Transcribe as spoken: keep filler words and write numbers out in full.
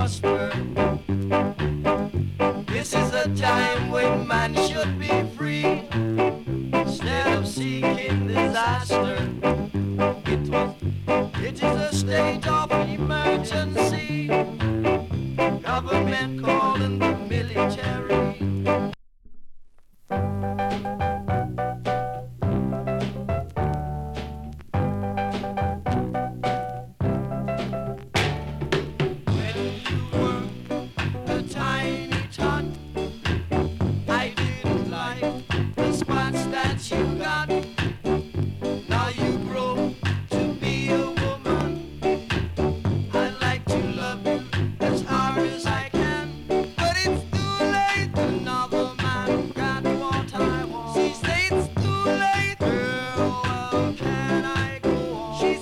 prosper. This is a time when man should be free instead of seeking disaster. It was, it is a state of emergency. Government calling the military. No.